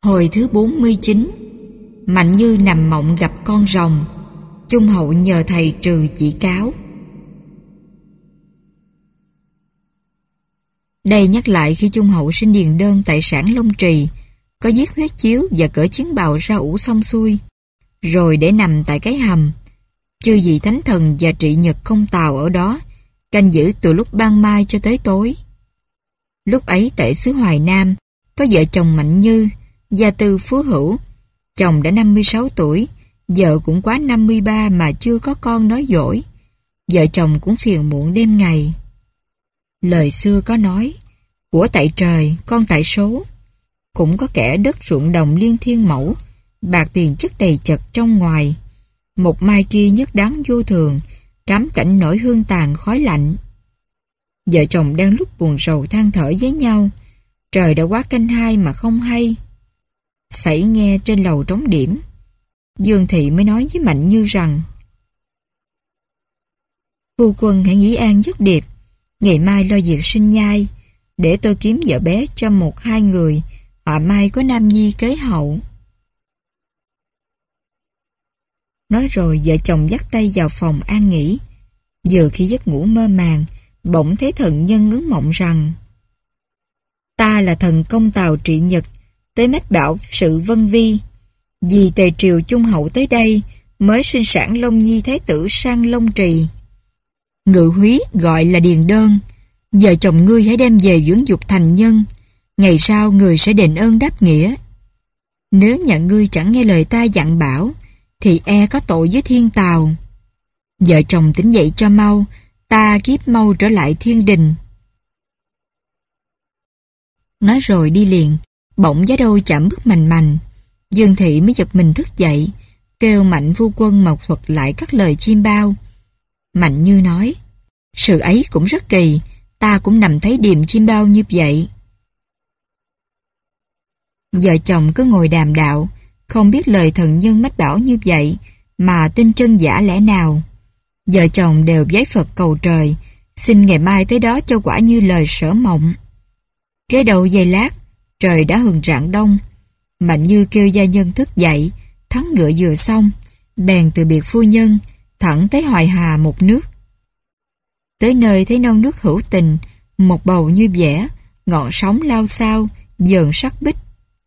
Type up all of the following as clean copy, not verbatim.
Hồi thứ 49. Mạnh Như nằm mộng gặp con rồng. Chung Hậu nhờ thầy trừ chỉ cáo. Đây nhắc lại khi Chung Hậu xin điền đơn tại sản Long Trì, có viết huyết chiếu và cởi chiến bào ra ủ xong xuôi, rồi để nằm tại cái hầm. Chư vị thánh thần và trị nhật công tào ở đó canh giữ từ lúc ban mai cho tới tối. Lúc ấy tại xứ Hoài Nam có vợ chồng Mạnh Như, gia tư phú hữu. Chồng đã 56 tuổi, vợ cũng quá 53 mà chưa có con nói dỗi. Vợ chồng cũng phiền muộn đêm ngày. Lời xưa có nói, của tại trời, con tại số. Cũng có kẻ đất ruộng đồng liên thiên mẫu, bạc tiền chất đầy chật trong ngoài. Một mai kia nhất đáng vô thường, cám cảnh nổi hương tàn khói lạnh. Vợ chồng đang lúc buồn rầu than thở với nhau. Trời đã quá canh hai mà không hay. Sảy nghe trên lầu trống điểm. Dương Thị mới nói với Mạnh Như rằng: Phu quân hãy nghĩ an giấc điệp, ngày mai lo việc sinh nhai, để tôi kiếm vợ bé cho 1-2 người, họa mai có nam nhi kế hậu. Nói rồi vợ chồng dắt tay vào phòng an nghỉ. Vừa khi giấc ngủ mơ màng, bỗng thấy thần nhân ngấn mộng rằng: Ta là thần công tào trị nhật, tới mách bảo sự vân vi. Vì tề triều Chung Hậu tới đây, mới sinh sản Long Nhi thái tử sang Long Trì. Ngự húy gọi là điền đơn. Vợ chồng ngươi hãy đem về dưỡng dục thành nhân. Ngày sau người sẽ đền ơn đáp nghĩa. Nếu nhà ngươi chẳng nghe lời ta dặn bảo, thì e có tội với thiên tào. Vợ chồng tỉnh dậy cho mau, ta kiếp mau trở lại thiên đình. Nói rồi đi liền. Bỗng giá đôi chạm bước mành mành. Dương Thị mới giật mình thức dậy, kêu Mạnh phu quân mà thuật lại các lời chiêm bao. Mạnh Như nói: Sự ấy cũng rất kỳ, ta cũng nằm thấy điềm chiêm bao như vậy. Vợ chồng cứ ngồi đàm đạo, không biết lời thần nhân mách bảo như vậy mà tin chân giả lẽ nào. Vợ chồng đều vái Phật cầu trời, xin ngày mai tới đó cho quả như lời sở mộng. Kế đầu giây lát, trời đã hừng rạng đông. Mạnh Như kêu gia nhân thức dậy, thắng ngựa vừa xong, bèn từ biệt phu nhân, thẳng tới Hoài Hà một nước. Tới nơi thấy non nước hữu tình, một bầu như vẽ, ngọn sóng lao xao, dờn sắc bích.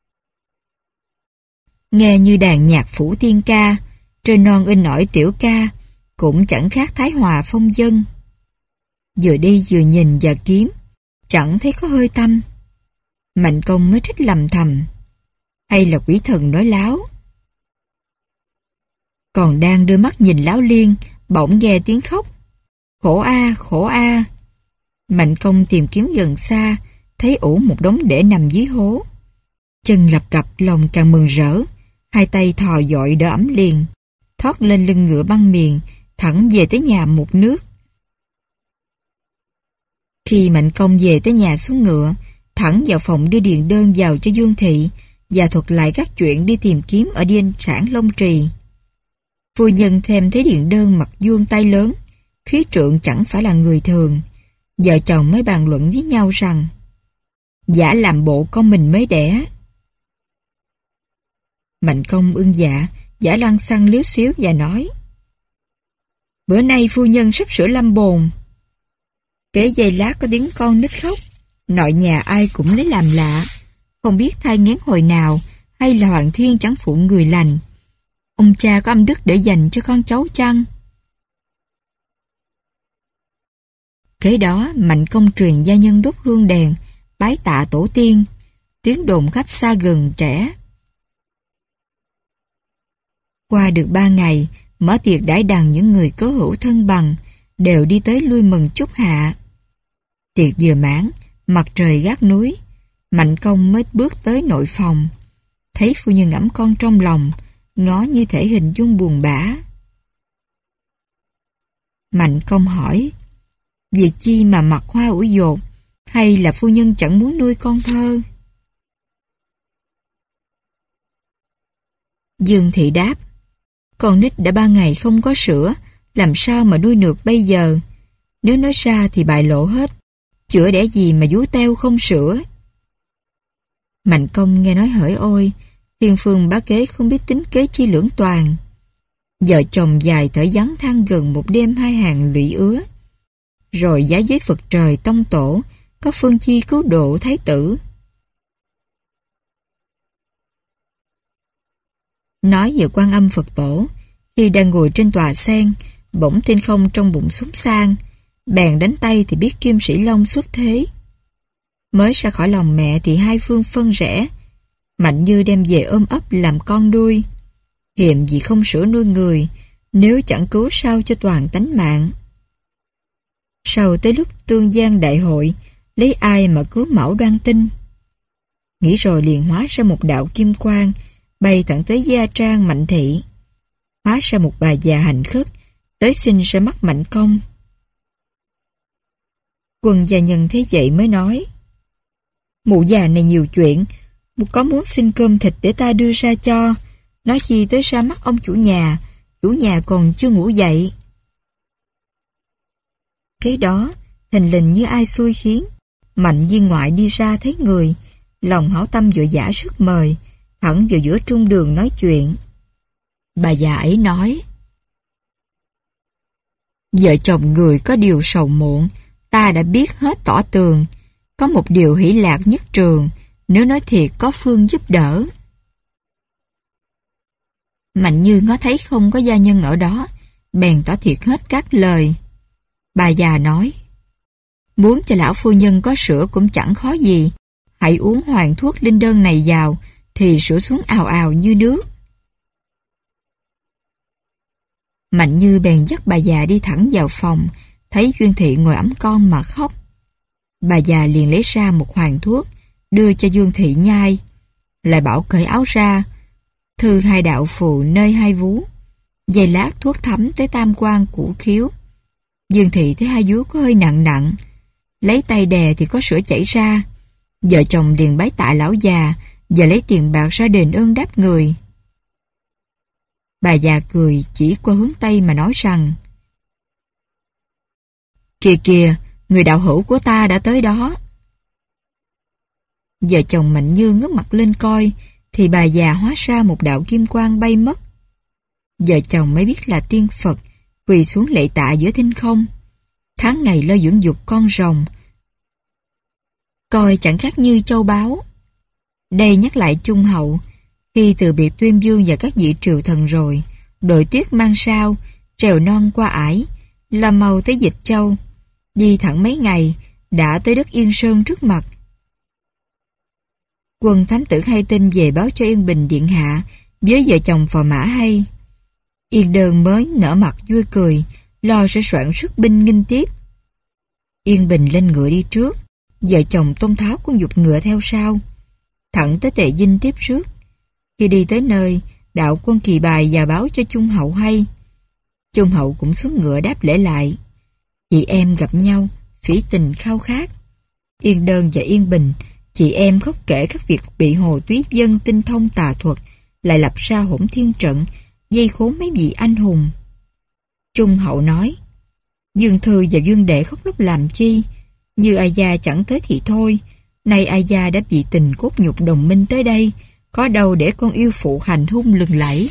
Nghe như đàn nhạc phủ tiên ca, trên non in ỏi tiểu ca, cũng chẳng khác Thái Hòa phong dân. Vừa đi vừa nhìn và kiếm, chẳng thấy có hơi tâm. Mạnh Công mới trách lầm thầm: Hay là quỷ thần nói láo. Còn đang đưa mắt nhìn láo liên, bỗng nghe tiếng khóc: Khổ a, khổ a. Mạnh Công tìm kiếm gần xa, thấy ủ một đống để nằm dưới hố. Chân lập cập, lòng càng mừng rỡ, hai tay thò dội đỡ ấm liền, thoát lên lưng ngựa băng miền, thẳng về tới nhà một nước. Khi Mạnh Công về tới nhà xuống ngựa, thẳng vào phòng đưa điền đơn vào cho Dương Thị và thuật lại các chuyện đi tìm kiếm ở điên sản Long Trì. Phu nhân thêm thấy điền đơn mặt vuông tay lớn, khí trượng chẳng phải là người thường. Vợ chồng mới bàn luận với nhau rằng: Giả làm bộ con mình mới đẻ. Mạnh Công ưng dạ, giả lăng xăng liếu xíu và nói: Bữa nay phu nhân sắp sửa lâm bồn. Kế giây lát có tiếng con nít khóc. Nội nhà ai cũng lấy làm lạ, không biết thai nghén hồi nào, hay là Hoàng Thiên chẳng phụ người lành. Ông cha có âm đức để dành cho con cháu chăng? Kế đó Mạnh Công truyền gia nhân đốt hương đèn, bái tạ tổ tiên, tiếng đồn khắp xa gần trẻ. Qua được 3 ngày, mở tiệc đãi đằng những người có hữu thân bằng, đều đi tới lui mừng chúc hạ. Tiệc vừa mãn, mặt trời gác núi, Mạnh Công mới bước tới nội phòng. Thấy phu nhân ẵm con trong lòng, ngó như thể hình dung buồn bã. Mạnh Công hỏi: Việc chi mà mặt hoa ủ dột, hay là phu nhân chẳng muốn nuôi con thơ? Dương Thị đáp: Con nít đã 3 ngày không có sữa, làm sao mà nuôi được bây giờ? Nếu nói ra thì bại lộ hết, chữa đẻ gì mà vú teo không sữa. Mạnh Công nghe nói hỡi ôi, Thiên Phương bá kế không biết tính kế chi lưỡng toàn. Vợ chồng dài thở vắng than gần một đêm hai hàng lụy ứa. Rồi giá giới Phật trời tông tổ, có phương chi cứu độ thái tử. Nói về Quan Âm Phật tổ, khi đang ngồi trên tòa sen, bỗng tên không trong bụng súng sang, bèn đánh tay thì biết Kim Sĩ Long xuất thế. Mới ra khỏi lòng mẹ thì hai phương phân rẽ, Mạnh Như đem về ôm ấp làm con nuôi. Hiềm vì không sữa nuôi người, nếu chẳng cứu sao cho toàn tánh mạng. Sau tới lúc tương gian đại hội, lấy ai mà cứu Mão Đoan Tinh? Nghĩ rồi liền hóa ra một đạo kim quang, bay thẳng tới gia trang Mạnh Thị. Hóa ra một bà già hành khất, tới xin ra mắt Mạnh Công. Quân gia nhân thấy vậy mới nói: Mụ già này nhiều chuyện, có muốn xin cơm thịt để ta đưa ra cho, nói chi tới ra mắt ông chủ nhà còn chưa ngủ dậy. Cái đó, thình lình như ai xui khiến, Mạnh viên ngoại đi ra thấy người, lòng hảo tâm vội vã rước mời, thẳng vào giữa trung đường nói chuyện. Bà già ấy nói: Vợ chồng người có điều sầu muộn, ta đã biết hết tỏ tường. Có một điều hỷ lạc nhất trường, nếu nói thiệt có phương giúp đỡ. Mạnh Như ngó thấy không có gia nhân ở đó, bèn tỏ thiệt hết các lời. Bà già nói: Muốn cho lão phu nhân có sữa cũng chẳng khó gì, hãy uống hoàng thuốc linh đơn này vào, thì sữa xuống ào ào như nước. Mạnh Như bèn dắt bà già đi thẳng vào phòng, thấy Duyên Thị ngồi ẵm con mà khóc. Bà già liền lấy ra một hoàng thuốc, đưa cho Dương Thị nhai, lại bảo cởi áo ra, thư hai đạo phù nơi hai vú. Giây lát thuốc thấm tới tam quan củ khiếu. Dương Thị thấy hai vú có hơi nặng nặng, lấy tay đè thì có sữa chảy ra. Vợ chồng liền bái tạ lão già và lấy tiền bạc ra đền ơn đáp người. Bà già cười chỉ qua hướng Tây mà nói rằng: Kìa kìa, người đạo hữu của ta đã tới đó. Vợ chồng Mạnh Như ngước mặt lên coi, thì bà già hóa ra một đạo kim quang bay mất. Vợ chồng mới biết là tiên Phật, quỳ xuống lạy tạ giữa thinh không. Tháng ngày lo dưỡng dục con rồng, coi chẳng khác như châu báu. Đây nhắc lại Trung Hậu, khi từ biệt Tuyên Dương và các vị triều thần rồi, đội tuyết mang sao, trèo non qua ải, là màu tới Dịch Châu. Đi thẳng mấy ngày, đã tới đất Yên Sơn trước mặt. Quân thám tử hay tin về báo cho Yên Bình điện hạ với vợ chồng phò mã hay. Yên Đơn mới nở mặt vui cười, lo sẽ soạn xuất binh nghinh tiếp. Yên Bình lên ngựa đi trước, vợ chồng Tôn Tháo cũng giục ngựa theo sau, thẳng tới Tề Dinh tiếp rước. Khi đi tới nơi, đạo quân kỳ bài và báo cho Trung Hậu hay. Trung Hậu cũng xuống ngựa đáp lễ lại. Chị em gặp nhau, phỉ tình khao khát. Yên Đơn và Yên Bình, chị em khóc kể các việc bị Hồ Túy Dân tinh thông tà thuật, lại lập ra hỗn thiên trận, dây khốn mấy vị anh hùng. Trung Hậu nói: Dương Thư và Dương Đệ khóc lóc làm chi? Như ai gia chẳng tới thì thôi, nay ai gia đã bị tình cốt nhục đồng minh tới đây, có đâu để con yêu phụ hành hung lừng lẫy.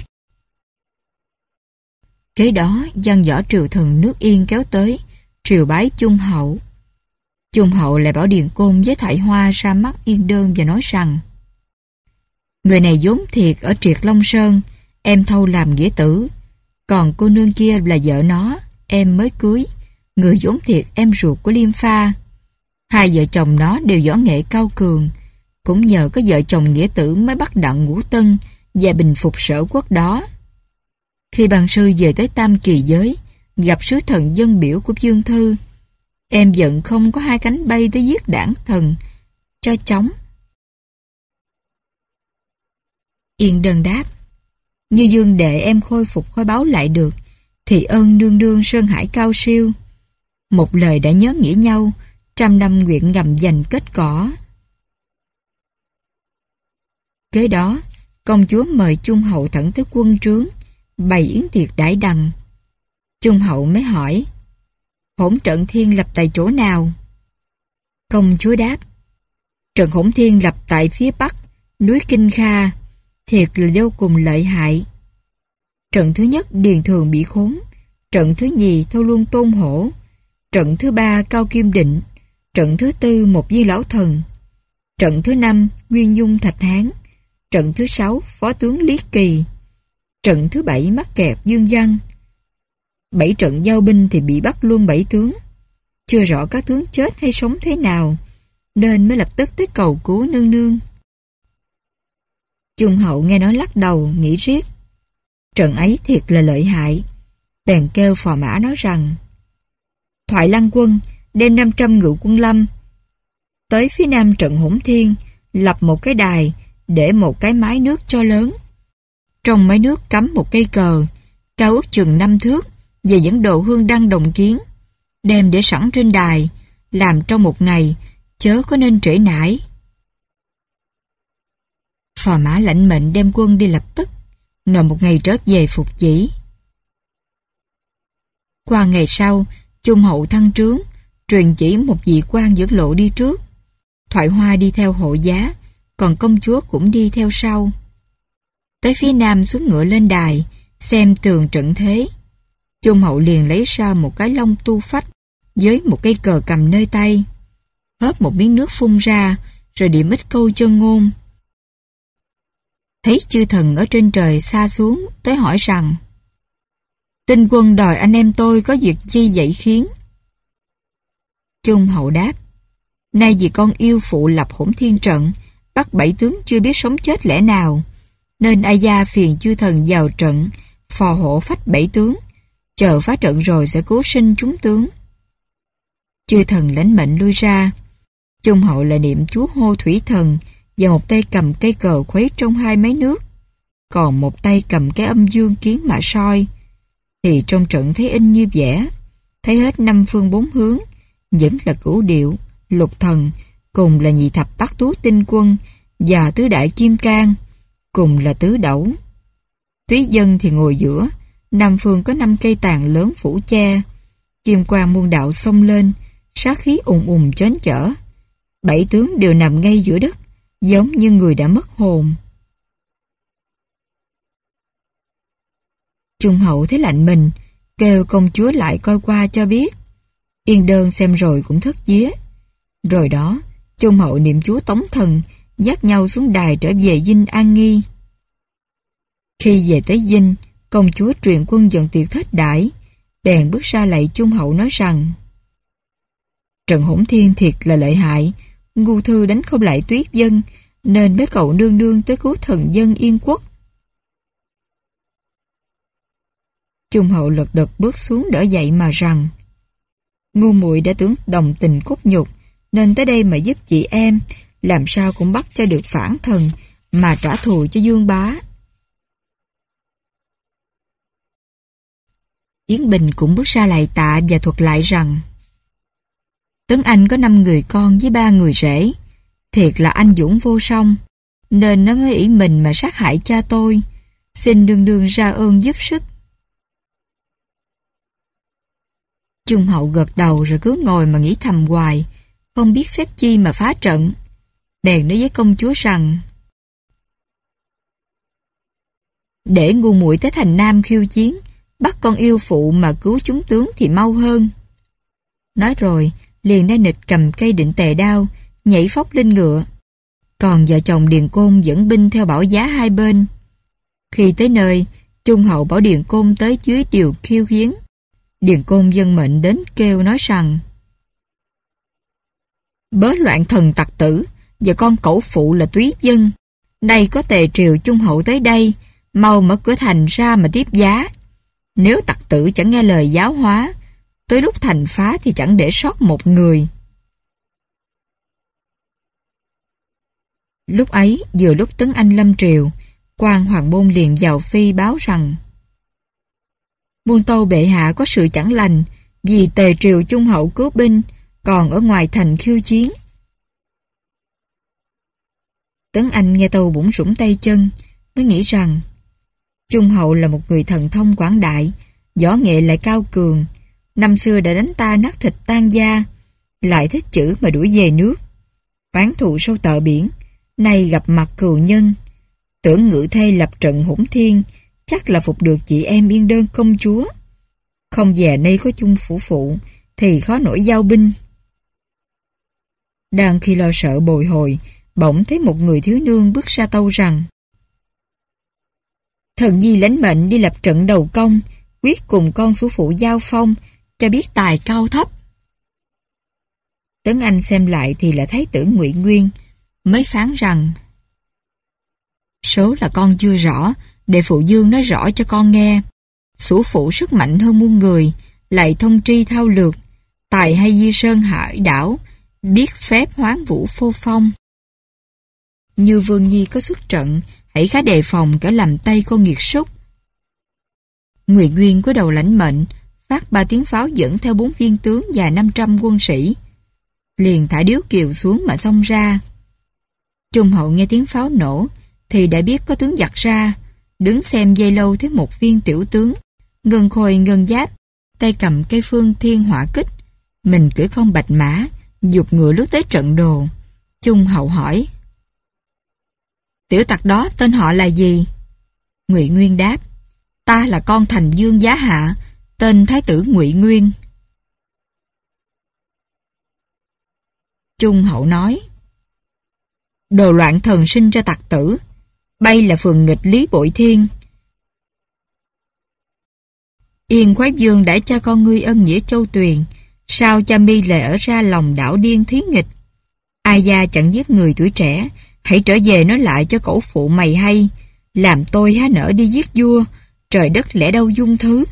Kế đó văn võ triều thần nước Yên kéo tới, triều bái Trung Hậu. Trung Hậu lại bảo Điền Côn với Thoại Hoa ra mắt Yên Đơn và nói rằng: Người này vốn thiệt ở Triệt Long Sơn, em thâu làm nghĩa tử. Còn cô nương kia là vợ nó, em mới cưới. Người vốn thiệt em ruột của Liêm Pha. Hai vợ chồng nó đều võ nghệ cao cường. Cũng nhờ có vợ chồng nghĩa tử mới bắt Đặng Ngũ Tân và bình phục Sở Quốc đó. Khi bàn sư về tới Tam Kỳ Giới, gặp sứ thần dân biểu của Dương Thư, em giận không có hai cánh bay tới giết đảng thần cho chóng. Yên Đơn đáp: Như Dương Đệ em khôi phục khói báu lại được, thì ơn đương đương sơn hải cao siêu. Một lời đã nhớ nghĩa nhau, 100 năm nguyện ngầm dành kết cỏ. Kế đó, công chúa mời Trung Hậu thẳng tới quân trướng, bày yến tiệc đãi đằng. Trung Hậu mới hỏi: Hỗn trận thiên lập tại chỗ nào? Công chúa đáp: Trận hỗn thiên lập tại phía bắc, núi Kinh Kha, thiệt là vô cùng lợi hại. Trận thứ nhất Điền Thường bị khốn, trận thứ nhì Thâu Luân Tôn Hổ, trận thứ ba Cao Kim Định, trận thứ tư Một Viên Lão Thần, trận thứ năm Nguyên Dung Thạch Hán, trận thứ sáu Phó tướng Lý Kỳ, trận thứ bảy mắc kẹt Dương Văn. 7 trận giao binh thì bị bắt luôn 7 tướng. Chưa rõ các tướng chết hay sống thế nào, nên mới lập tức tới cầu cứu nương nương. Trung Hậu nghe nói lắc đầu, nghĩ riết. Trận ấy thiệt là lợi hại. Bèn kêu phò mã nói rằng: Thoại Lăng quân đem 500 ngự quân lâm tới phía nam trận Hỗn Thiên, lập một cái đài, để một cái mái nước cho lớn. Trong mái nước cắm một cây cờ, cao ước chừng 5 thước, về dẫn độ hương đăng đồng kiến, đem để sẵn trên đài, làm trong một ngày, chớ có nên trễ nải. Phò mã lãnh mệnh đem quân đi lập tức, nợ một ngày trở về phục dĩ. Qua ngày sau, Trung Hậu thăng trướng, truyền chỉ một vị quan dẫn lộ đi trước. Thoại Hoa đi theo hộ giá, còn công chúa cũng đi theo sau. Tới phía nam xuống ngựa lên đài, xem tường trận thế. Trung Hậu liền lấy ra một cái lông tu phách với một cây cờ cầm nơi tay, hớp một miếng nước phun ra, rồi điểm ít câu chân ngôn. Thấy chư thần ở trên trời xa xuống, tới hỏi rằng: Tinh quân đòi anh em tôi có việc chi dậy khiến? Trung Hậu đáp: Nay vì con yêu phụ lập Hỗn Thiên trận, bắt 7 tướng chưa biết sống chết lẽ nào, nên ai gia phiền chư thần vào trận, phò hộ phách 7 tướng, chờ phá trận rồi sẽ cứu sinh chúng tướng. Chư thần lãnh mệnh lui ra. Trung Hậu lại niệm chú hô thủy thần, và một tay cầm cây cờ khuấy trong 2 máy nước, còn một tay cầm cái âm dương kiếm mà soi. Thì trong trận thấy in như vẽ, thấy hết 5 phương 4 hướng, vẫn là Cửu Điệu, Lục Thần, cùng là nhị thập bát tú tinh quân, và tứ đại kim cang, cùng là tứ đẩu. Túy dân thì ngồi giữa, 5 phương có 5 cây tàn lớn phủ che, kim quang muôn đạo xông lên, sát khí ùng ùng chớn chở. 7 tướng đều nằm ngay giữa đất, giống như người đã mất hồn. Trung Hậu thấy lạnh mình, kêu công chúa lại coi qua cho biết. Yên Đơn xem rồi cũng thất vía. Rồi đó, Trung Hậu niệm chú tống thần, dắt nhau xuống đài trở về dinh an nghi. Khi về tới dinh, công chúa truyền quân dọn tiệc thết đãi, bèn bước ra lạy Trung Hậu nói rằng: Trận Hỗn Thiên thiệt là lợi hại, ngu thư đánh không lại Tuyết dân, nên mới cầu nương nương tới cứu thần dân Yên quốc. Trung Hậu lật đật bước xuống đỡ dậy mà rằng: Ngu muội đã tưởng đồng tình cốt nhục, nên tới đây mà giúp chị em, làm sao cũng bắt cho được phản thần, mà trả thù cho Dương bá. Yến Bình cũng bước ra lại tạ và thuật lại rằng: Tấn Anh có 5 người con với 3 người rể, thiệt là anh dũng vô song, nên nó mới ỷ mình mà sát hại cha tôi, xin nương nương ra ơn giúp sức. Trung Hậu gật đầu rồi cứ ngồi mà nghĩ thầm hoài, không biết phép chi mà phá trận. Bèn nói với công chúa rằng: Để ngu muội tới thành Nam khiêu chiến, bắt con yêu phụ mà cứu chúng tướng thì mau hơn. Nói rồi, liền đai nịch cầm cây định tề đao, nhảy phóc lên ngựa. Còn vợ chồng Điền Côn dẫn binh theo bảo giá hai bên. Khi tới nơi, Trung Hậu bảo Điền Côn tới dưới điều khiêu chiến. Điền Côn dân mệnh đến kêu nói rằng: Bớ loạn thần tặc tử và con cẩu phụ là Túy dân, nay có tề triều Trung Hậu tới đây, mau mở cửa thành ra mà tiếp giá. Nếu tặc tử chẳng nghe lời giáo hóa, tới lúc thành phá thì chẳng để sót một người. Lúc ấy, vừa lúc Tấn Anh lâm triều, quan Hoàng Bôn liền vào phi báo rằng: Muôn Tâu bệ hạ có sự chẳng lành, vì tề triều Trung Hậu cứu binh, còn ở ngoài thành khiêu chiến. Tấn Anh nghe tâu bủn rủn tay chân, mới nghĩ rằng Trung Hậu là một người thần thông quảng đại, võ nghệ lại cao cường, năm xưa đã đánh ta nát thịt tan da, lại thích chữ mà đuổi về nước. Oán thù sâu tợ biển, nay gặp mặt cừu nhân. Tưởng Ngự Thê lập trận hỗn thiên, chắc là phục được chị em Yên Đơn công chúa. Không về nay có chung phủ phụ, thì khó nổi giao binh. Đang khi lo sợ bồi hồi, bỗng thấy một người thiếu nương bước ra tâu rằng: Thần nhi lãnh mệnh đi lập trận đầu công, quyết cùng con phủ phụ giao phong, cho biết tài cao thấp. Tấn Anh xem lại thì là thái tử Ngụy Nguyên, mới phán rằng: Số là con chưa rõ, để phụ dương nói rõ cho con nghe. Sủ phụ sức mạnh hơn muôn người, lại thông tri thao lược, tài hay di sơn hải đảo, biết phép hoán vũ phô phong. Như Vương Nhi có xuất trận, hãy khá đề phòng kẻo làm tay con nghiệt súc. Ngụy Nguyên cúi đầu lãnh mệnh, phát 3 tiếng pháo dẫn theo 4 viên tướng và 500 quân sĩ. Liền thả điếu kiều xuống mà xông ra. Trung hậu nghe tiếng pháo nổ, thì đã biết có tướng giặc ra, đứng xem dây lâu thấy một viên tiểu tướng, ngân khôi ngân giáp, tay cầm cây phương thiên hỏa kích, mình cưỡi con bạch mã, giục ngựa lướt tới trận đồ. Trung hậu hỏi: Tiểu tặc đó tên họ là gì? Ngụy Nguyên đáp: Ta là con Thành Dương Giá Hạ, tên thái tử Ngụy Nguyên. Trung hậu nói: Đồ loạn thần sinh ra tặc tử, bay là phường nghịch lý bội thiên. Yên Khoái Dương đã cho con ngươi ân nghĩa châu tuyền, sao cha mi lại ở ra lòng đảo điên thí nghịch? Ai gia chẳng giết người tuổi trẻ, hãy trở về nói lại cho cẩu phụ mày hay, làm tôi há nỡ đi giết vua, trời đất lẽ đâu dung thứ.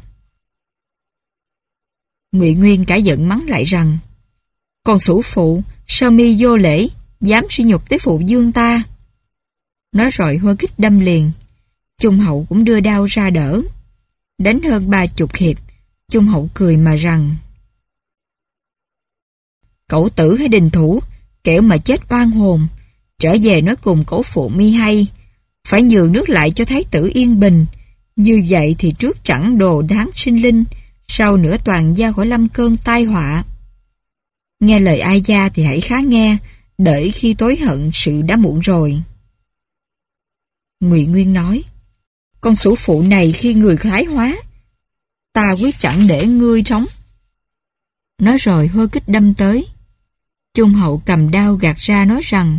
Ngụy Nguyên cả giận mắng lại rằng: Con sủ phụ, sao mi vô lễ, dám suy nhục tới phụ dương ta? Nói rồi hôi kích đâm liền. Trung hậu cũng đưa đao ra đỡ. Đánh hơn 30 hiệp, Trung hậu cười mà rằng: Cẩu tử hay đình thủ, kẻo mà chết oan hồn, trở về nói cùng cẩu phụ mi hay, phải nhường nước lại cho thái tử yên bình. Như vậy thì trước chẳng đồ đáng sinh linh, sau nữa toàn gia khỏi lâm cơn tai họa. Nghe lời ai gia thì hãy khá nghe, đợi khi tối hận sự đã muộn rồi. Ngụy Nguyên nói: Con sủ phụ này khi người khái hóa, ta quyết chẳng để ngươi sống. Nói rồi hôi kích đâm tới. Trung hậu cầm đao gạt ra nói rằng: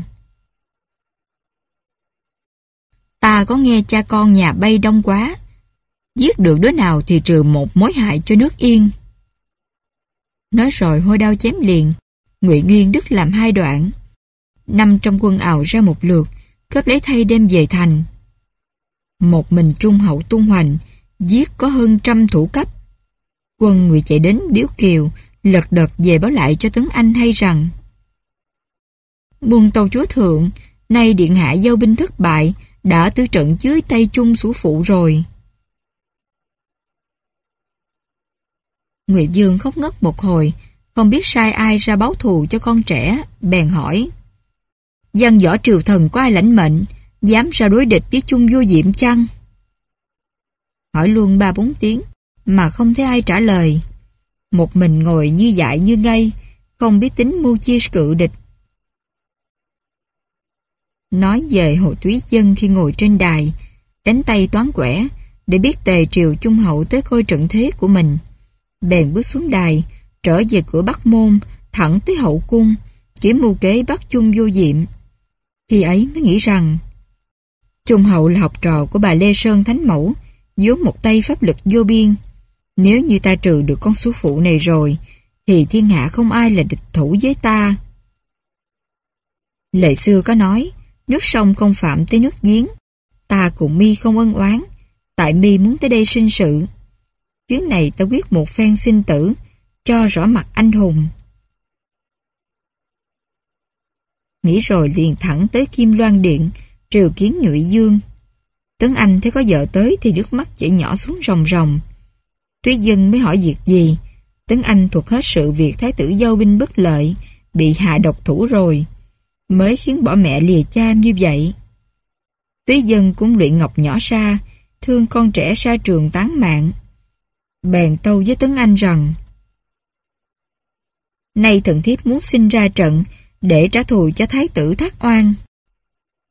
Ta có nghe cha con nhà bay đông quá, giết được đứa nào thì trừ một mối hại cho nước Yên. Nói rồi hôi đao chém liền. Ngụy Nguyên đứt làm 2 đoạn. 500 quân ào ra một lượt, cướp lấy thay đem về thành. Một mình Trung hậu tung hoành, giết có hơn 100 thủ cấp. Quân Ngụy chạy đến điếu kiều, lật đật về báo lại cho Tấn Anh hay rằng: Muôn tâu chúa thượng, nay điện hạ giao binh thất bại, đã tư trận dưới tay Trung sủ phụ rồi. Ngụy Dương khóc ngất một hồi, không biết sai ai ra báo thù cho con trẻ, bèn hỏi: Dân võ triều thần có ai lãnh mệnh, dám ra đối địch với Chung vô diệm chăng? Hỏi luôn 3-4 tiếng, mà không thấy ai trả lời. Một mình ngồi như dại như ngây, không biết tính mưu chia cự địch. Nói về Hồ Túy Dân khi ngồi trên đài, đánh tay toán quẻ, để biết tề triều Trung hậu tới coi trận thế của mình. Bèn bước xuống đài, trở về cửa Bắc Môn, thẳng tới hậu cung, kiếm mưu kế bắt Chung vô diệm. Khi ấy mới nghĩ rằng Trung hậu là học trò của bà Lê Sơn Thánh Mẫu, vốn một tay pháp lực vô biên. Nếu như ta trừ được con số phụ này rồi, thì thiên hạ không ai là địch thủ với ta. Lời xưa có nói, nước sông không phạm tới nước giếng. Ta cùng mi không ân oán, tại mi muốn tới đây sinh sự. Chuyến này ta quyết một phen sinh tử, cho rõ mặt anh hùng. Nghĩ rồi liền thẳng tới Kim Loan Điện, triều kiến Ngụy Dương. Tấn Anh thấy có vợ tới thì nước mắt chảy nhỏ xuống ròng ròng. Túy Dân mới hỏi việc gì. Tấn Anh thuật hết sự việc thái tử giao binh bất lợi, bị hạ độc thủ rồi, mới khiến bỏ mẹ lìa cha như vậy. Túy Dân cũng luyện ngọc nhỏ Sa, thương con trẻ Sa Trường tán mạng. Bèn tâu với Tấn Anh rằng: Nay thần thiếp muốn sinh ra trận để trả thù cho thái tử thác oan.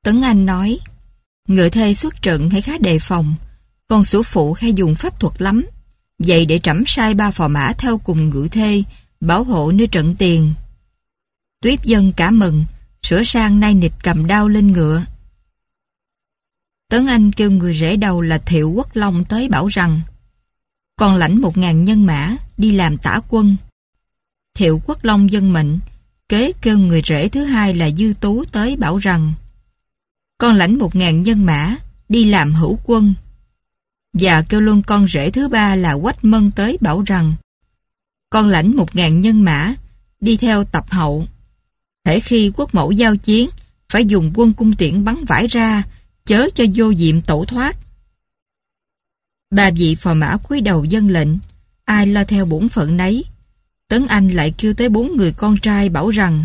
Tấn Anh nói, ngựa thê xuất trận hãy khá đề phòng, con sủ phụ hay dùng pháp thuật lắm. Vậy để trẫm sai 3 phò mã theo cùng ngựa thê, bảo hộ nơi trận tiền. Tuyết Dân cả mừng, sửa sang nai nịch cầm đao lên ngựa. Tấn Anh kêu người rể đầu là Thiệu Quốc Long tới bảo rằng, con lãnh 1000 nhân mã đi làm tả quân. Thiệu Quốc Long dân mệnh, kế kêu người rể thứ hai là Dư Tú tới bảo rằng, con lãnh 1000 nhân mã đi làm hữu quân. Và kêu luôn con rể thứ ba là Quách Mân tới bảo rằng, con lãnh 1000 nhân mã đi theo tập hậu. Thể khi quốc mẫu giao chiến, phải dùng quân cung tiễn bắn vải ra, chớ cho vô diệm tẩu thoát. 3 vị phò mã cúi đầu dâng lệnh, ai lo theo bổn phận nấy. Tấn Anh lại kêu tới 4 người con trai bảo rằng,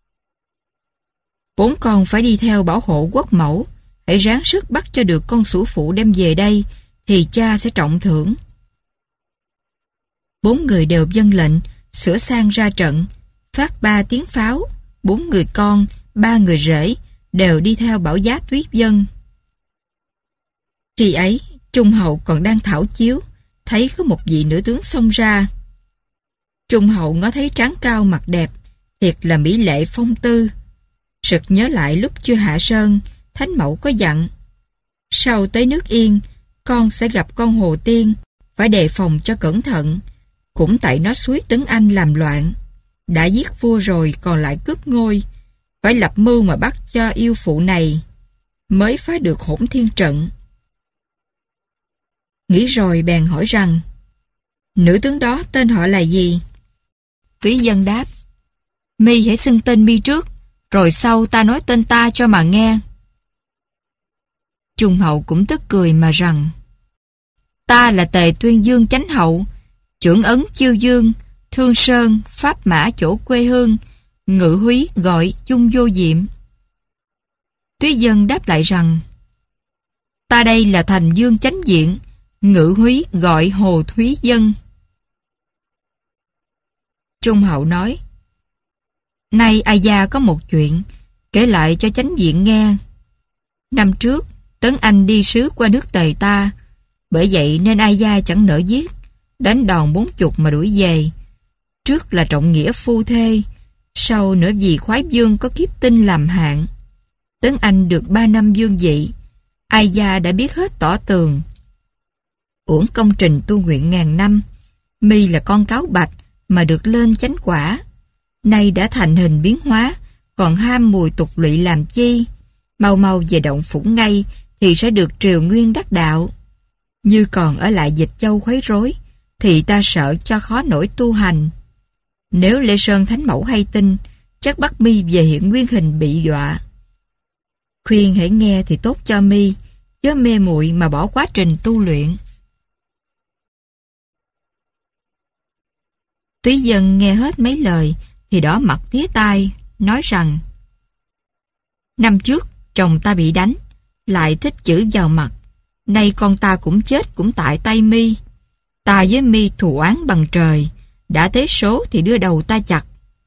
4 con phải đi theo bảo hộ quốc mẫu, hãy ráng sức bắt cho được con sủ phụ đem về đây, thì cha sẽ trọng thưởng. 4 người đều dâng lệnh, sửa sang ra trận, phát 3 tiếng pháo. 4 người con, 3 người rể đều đi theo bảo giá Tuyết Dân. Khi ấy, Trung hậu còn đang thảo chiếu, thấy có một vị nữ tướng xông ra. Trung hậu ngó thấy trán cao mặt đẹp, thiệt là mỹ lệ phong tư. Sực nhớ lại lúc chưa hạ sơn, thánh mẫu có dặn, sau tới nước Yên, con sẽ gặp con Hồ Tiên, phải đề phòng cho cẩn thận. Cũng tại nó xúi Tấn Anh làm loạn, đã giết vua rồi còn lại cướp ngôi, phải lập mưu mà bắt cho yêu phụ này, mới phá được Hỗn Thiên trận. Nghĩ rồi bèn hỏi rằng, nữ tướng đó tên họ là gì? Túy Dân đáp, mi hãy xưng tên mi trước, rồi sau ta nói tên ta cho mà nghe. Trung hậu cũng tức cười mà rằng, ta là Tề Tuyên Dương Chánh hậu, trưởng ấn Chiêu Dương, Thương Sơn, Pháp Mã chỗ quê hương, ngự húy gọi Chung Vô Diệm. Túy Dân đáp lại rằng, ta đây là Thành Dương Chánh Diện, ngự húy gọi Hồ Thúy Dân. Trung hậu nói, nay ai gia có một chuyện, kể lại cho Chánh Diện nghe. Năm trước, Tấn Anh đi sứ qua nước Tề ta, bởi vậy nên ai gia chẳng nỡ giết, đánh đòn 40 mà đuổi về. Trước là trọng nghĩa phu thê, sau nữa vì khoái dương có kiếp tinh làm hạn. Tấn Anh được 3 năm dương vị, ai gia đã biết hết tỏ tường. Uổng công trình tu nguyện ngàn năm, mi là con cáo bạch mà được lên chánh quả. Nay đã thành hình biến hóa, còn ham mùi tục lụy làm chi? Mau mau về động phủ ngay, thì sẽ được triều nguyên đắc đạo. Như còn ở lại Dịch Châu khuấy rối, thì ta sợ cho khó nổi tu hành. Nếu Lê Sơn Thánh Mẫu hay tin, chắc bắt mi về hiện nguyên hình bị dọa. Khuyên hãy nghe thì tốt cho mi, chớ mê muội mà bỏ quá trình tu luyện. Túy Dân nghe hết mấy lời thì đỏ mặt tía tai, nói rằng, năm trước chồng ta bị đánh, lại thích chửi vào mặt, nay con ta cũng chết cũng tại tay mi. Ta với mi thù oán bằng trời, đã tới số thì đưa đầu ta chặt.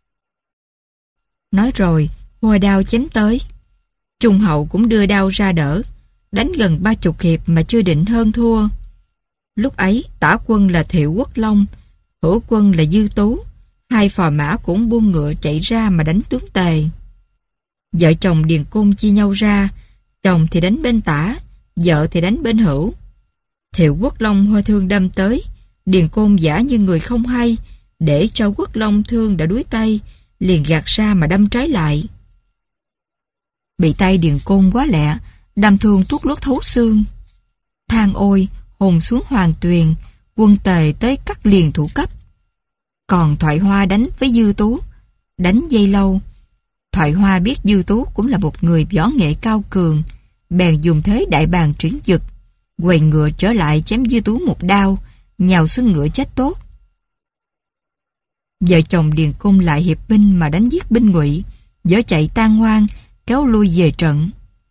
Nói rồi, hoa đao chém tới. Trung hậu cũng đưa đao ra đỡ, đánh gần 30 hiệp mà chưa định hơn thua. Lúc ấy, tả quân là Thiệu Quốc Long, hữu quân là Dư Tú, 2 phò mã cũng buông ngựa chạy ra mà đánh tướng Tề. Vợ chồng Điền Côn chia nhau ra, chồng thì đánh bên tả, vợ thì đánh bên hữu. Thiệu Quốc Long hoa thương đâm tới, Điền Côn giả như người không hay, để cho Quốc Long thương đã đuối tay, liền gạt ra mà đâm trái lại. Bị tay Điền Côn quá lẹ, đâm thương tuốt lướt thấu xương. Than ôi, hồn xuống hoàng tuyền, quân Tề tới cắt liền thủ cấp. Còn Thoại Hoa đánh với Dư Tú, đánh dây lâu. Thoại Hoa biết Dư Tú cũng là một người võ nghệ cao cường, bèn dùng thế đại bàng triển dực, quầy ngựa trở lại chém Dư Tú một đao, nhào xuống ngựa chết tốt. Vợ chồng Điền Côn lại hiệp binh mà đánh giết binh Ngụy, dở chạy tan hoang, kéo lui về trận.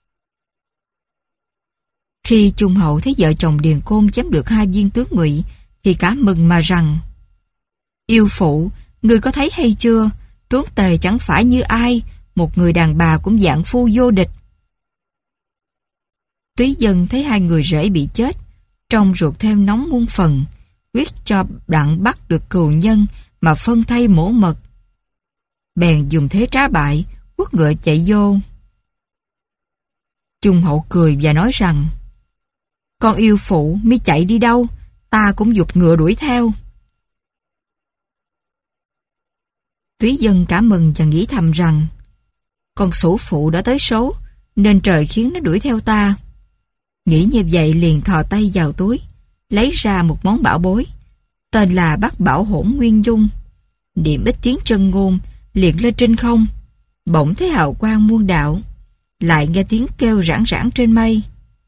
Khi Trung hậu thấy vợ chồng Điền Côn chém được 2 viên tướng Ngụy, thì cả mừng mà rằng, yêu phụ, ngươi có thấy hay chưa? Tướng Tề chẳng phải như ai, một người đàn bà cũng dạng phu vô địch. Túy Dân thấy hai người rể bị chết, trong ruột thêm nóng muôn phần, quyết cho đặng bắt được cừu nhân mà phân thay mổ mật. Bèn dùng thế trá bại, quất ngựa chạy vô. Trung Hậu cười và nói rằng: "Con yêu phụ mi chạy đi đâu, ta cũng giục ngựa đuổi theo." Túy Dân cả mừng và nghĩ thầm rằng: "Con sủ phụ đã tới số, nên trời khiến nó đuổi theo ta." Nghĩ như vậy liền thò tay vào túi, lấy ra một món bảo bối, tên là Bát Bảo Hỗn Nguyên Dung. Niệm ít tiếng chân ngôn, liền lên trên không, bỗng thấy hào quang muôn đạo, lại nghe tiếng kêu rảng rảng trên mây.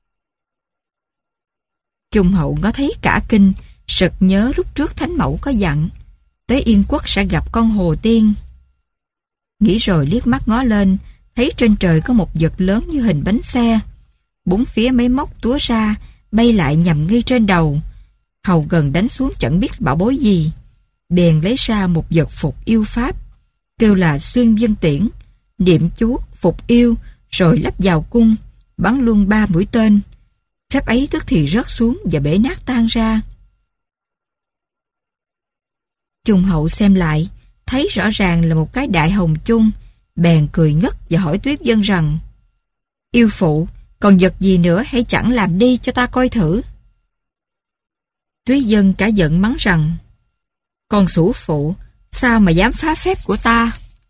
Trung Hậu ngó thấy cả kinh, sực nhớ lúc trước Thánh Mẫu có dặn, tới Yên Quốc sẽ gặp con Hồ Tiên. Nghĩ rồi liếc mắt ngó lên, thấy trên trời có một vật lớn như hình bánh xe, bốn phía mấy móc túa ra, bay lại nhằm ngay trên đầu. Hầu gần đánh xuống chẳng biết bảo bối gì, bèn lấy ra một vật phục yêu pháp, kêu là Xuyên Vân Tiễn, niệm chú phục yêu, rồi lắp vào cung, bắn luôn 3 mũi tên. Phép ấy tức thì rớt xuống và bể nát tan ra. Trung Hậu xem lại, thấy rõ ràng là một cái đại hồng chung, bèn cười ngất và hỏi Tuyết Dân rằng: "Yêu phụ, còn vật gì nữa hay chẳng làm đi cho ta coi thử?" Tuyết Dân cả giận mắng rằng: "Con sủ phụ, sao mà dám phá phép của ta?"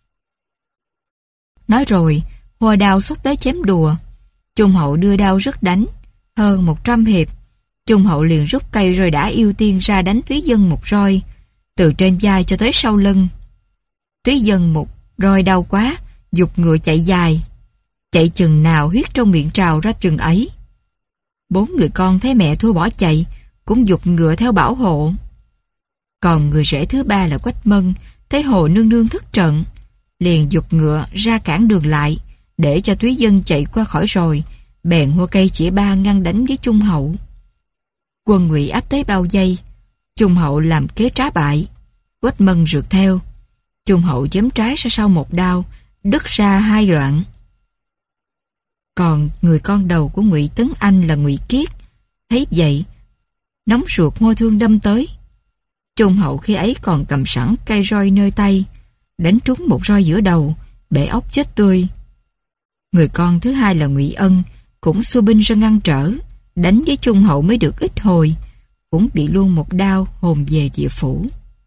Nói rồi, hoa đao xốc tới chém đùa. Trung Hậu đưa đao rứt đánh, hơn 100 hiệp. Trung Hậu liền rút cây rồi đã yêu tiên ra đánh Tuyết Dân một roi, từ trên vai cho tới sau lưng. Tuyết Dân một roi đau quá, giục ngựa chạy dài. Chạy chừng nào huyết trong miệng trào ra chừng ấy. 4 người con thấy mẹ thua bỏ chạy, cũng giục ngựa theo bảo hộ. Còn người rể thứ ba là Quách Mân, thấy Hồ nương nương thất trận, liền giục ngựa ra cản đường lại, để cho Túy Dân chạy qua khỏi rồi, bèn hua cây chĩa ba ngăn đánh với Trung Hậu. Quân Ngụy áp tới bao vây, Trung Hậu làm kế trá bại, Quách Mân rượt theo. Trung Hậu chém trái ra sau một đao, đứt ra 2 đoạn. Còn người con đầu của Ngụy Tấn Anh là Ngụy Kiết, thấy vậy, nóng ruột hôi thương đâm tới. Trung Hậu khi ấy còn cầm sẵn cây roi nơi tay, đánh trúng một roi giữa đầu, bể óc chết tươi. Người con thứ hai là Ngụy Ân, cũng xua binh ra ngăn trở, đánh với Trung Hậu mới được ít hồi, cũng bị luôn một đao hồn về địa phủ.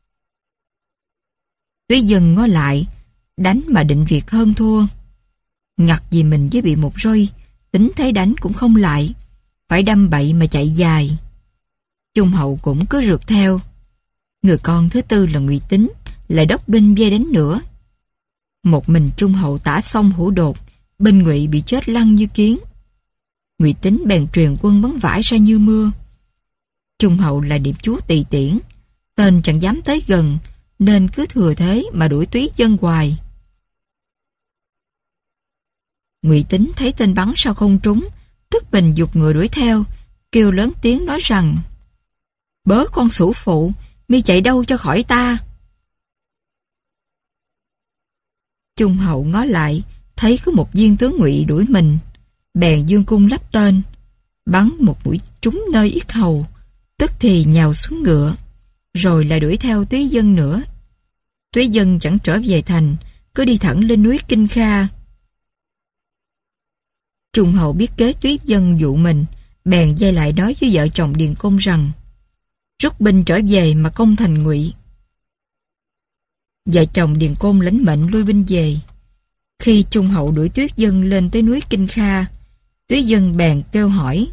Túy Dân ngó lại, đánh mà định việc hơn thua. Ngặt vì mình với bị một roi, tính thấy đánh cũng không lại, phải đâm bậy mà chạy dài. Trung Hậu cũng cứ rượt theo. Người con thứ tư là Ngụy Tín, lại đốc binh vây đánh nữa. Một mình Trung Hậu tả xong hữu đột, binh Ngụy bị chết lăn như kiến. Ngụy Tín bèn truyền quân bắn vãi ra như mưa. Trung Hậu là niệm chú Tỳ Tiễn, tên chẳng dám tới gần, nên cứ thừa thế mà đuổi Túy Dân hoài. Ngụy Tín thấy tên bắn sao không trúng, tức mình giục ngựa đuổi theo, kêu lớn tiếng nói rằng: "Bớ con sủ phụ, mi chạy đâu cho khỏi ta?" Trung Hậu ngó lại, thấy có một viên tướng Ngụy đuổi mình, bèn dương cung lắp tên, bắn một mũi trúng nơi yết hầu, tức thì nhào xuống ngựa, rồi lại đuổi theo Túy Dân nữa. Túy Dân chẳng trở về thành, cứ đi thẳng lên núi Kinh Kha. Trung Hậu biết kế Túy Dân dụ mình, bèn dây lại nói với vợ chồng Điền Công rằng: "Rút binh trở về mà công thành Ngụy." Vợ chồng Điền Côn lãnh mệnh lui binh về. Khi Trung Hậu đuổi Tuyết Dân lên tới núi Kinh Kha, Tuyết Dân bèn kêu hỏi: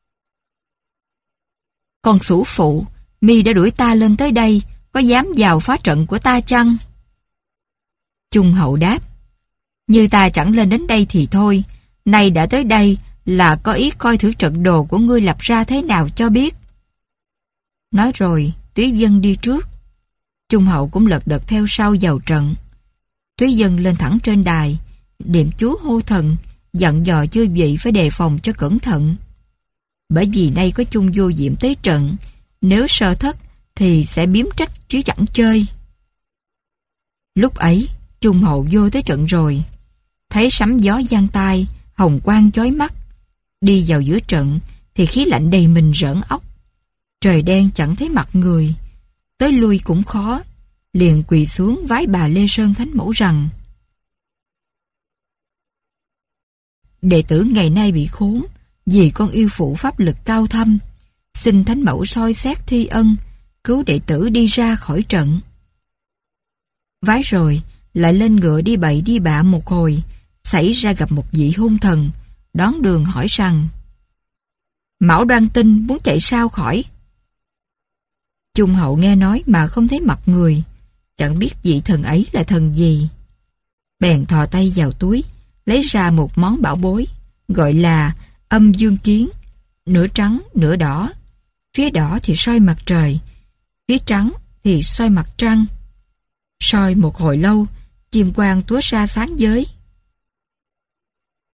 "Con sủ phụ, mi đã đuổi ta lên tới đây, có dám vào phá trận của ta chăng?" Trung Hậu đáp: "Như ta chẳng lên đến đây thì thôi, nay đã tới đây là có ý coi thử trận đồ của ngươi lập ra thế nào cho biết." Nói rồi, Tuyết Dân đi trước. Trung Hậu cũng lật đật theo sau vào trận. Tuyết Dân lên thẳng trên đài, niệm chú hô thần, dặn dò chư vị phải đề phòng cho cẩn thận. Bởi vì nay có Chung Vô Diệm tới trận, nếu sơ thất thì sẽ biếm trách chứ chẳng chơi. Lúc ấy, Trung Hậu vô tới trận rồi, thấy sấm gió giăng tai, hồng quang chói mắt. Đi vào giữa trận thì khí lạnh đầy mình rợn óc. Trời đen chẳng thấy mặt người, tới lui cũng khó, liền quỳ xuống vái bà Lê Sơn Thánh Mẫu rằng: đệ tử ngày nay bị khốn, vì con yêu phụ pháp lực cao thâm, xin Thánh Mẫu soi xét thi ân, cứu đệ tử đi ra khỏi trận. Vái rồi, lại lên ngựa đi bậy đi bạ một hồi, xảy ra gặp một vị hung thần, đón đường hỏi rằng: Mão Đoan Tinh muốn chạy sao khỏi? Trung hậu nghe nói mà không thấy mặt người, chẳng biết vị thần ấy là thần gì. Bèn thò tay vào túi, lấy ra một món bảo bối, gọi là âm dương kiến, nửa trắng nửa đỏ. Phía đỏ thì soi mặt trời, phía trắng thì soi mặt trăng. Soi một hồi lâu, kim quang túa ra sáng giới.